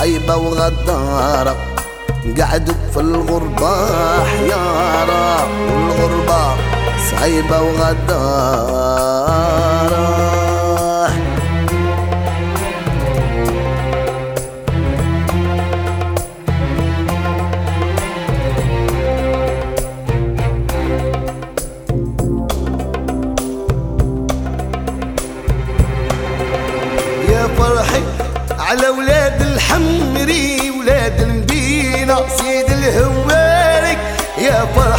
عيبة وغدارة قعدوا في الغربة حيارة، والغربة صعيبة وغدارة. يا فرحي على ولاد الحمري ولاد المدينة سيد الهواري، يا فرحي